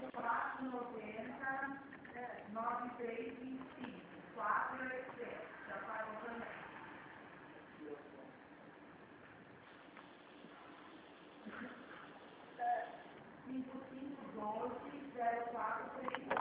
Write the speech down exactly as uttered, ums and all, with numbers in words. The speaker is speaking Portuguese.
quatro, noventa, nove, três, vinte e cinco. quatro é certo. Já pagou também. cinco, cinco, doze, zero, quatro, três,